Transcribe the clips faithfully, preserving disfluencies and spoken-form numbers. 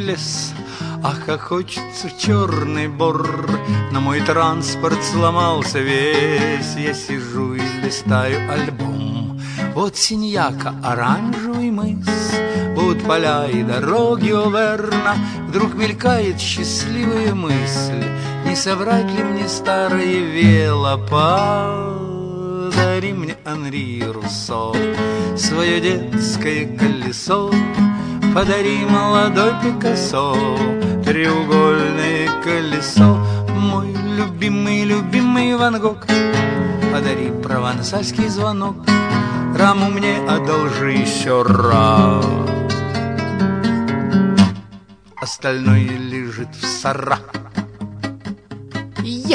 лес. Ах, как хочется в черный бор, но мой транспорт сломался весь. Я сижу и листаю альбом. Вот Синьяка, оранжевый мыс, вот поля и дороги Оверна. Вдруг мелькает счастливая мысль: не соврать ли мне старое велопад? Подари мне, Анри Руссо, свое детское колесо. Подари, молодой Пикассо, треугольное колесо. Мой любимый, любимый Ван Гог, подари провансальский звонок. Раму мне одолжи еще раз, остальное лежит в сара. Я!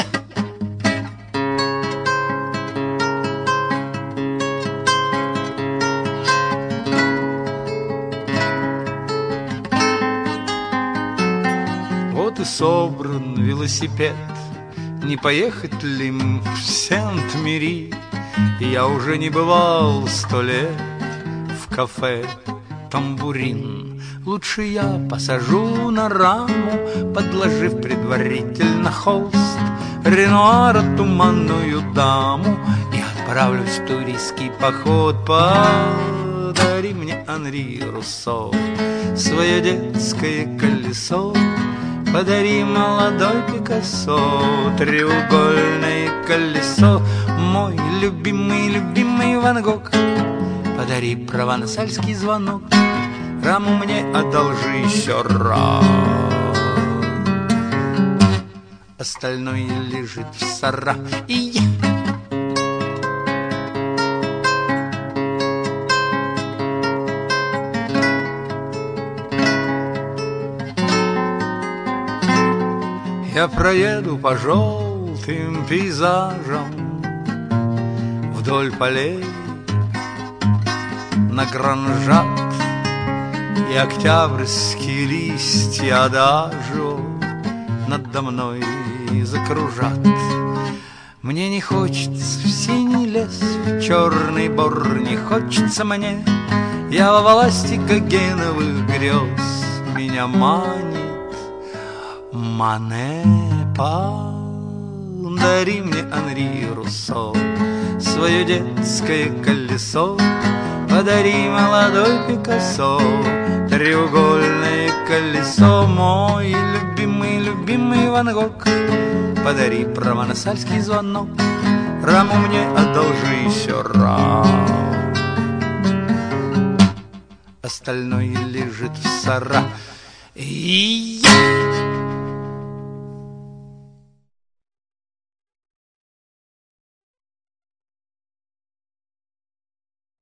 Вот и собран велосипед, не поехать ли в Сент-Мери? Я уже не бывал сто лет в кафе «Тамбурин». Лучше я посажу на раму, подложив предварительно холст, Ренуара туманную даму, и отправлюсь в туристский поход. Подари мне, Анри Руссо, свое детское колесо. Подари, молодой Пикассо, треугольное колесо. Мой любимый, любимый Ван Гог, подари провансальский звонок. Раму мне одолжи еще раз, остальное лежит в сара. И я! Я проеду по желтым пейзажам вдоль полей на Гранжат, и октябрьские листья адажио надо мной закружат. Мне не хочется в синий лес, в черный бор, не хочется мне. Я во власти гогеновых грез, меня манит Мане. Подари мне, Анри Руссо, свое детское колесо. Подари, молодой Пикассо, треугольное колесо. Мой любимый, любимый Ван Гог, подари провансальский звонок. Раму мне одолжи еще раз, остальное лежит в сара. И я!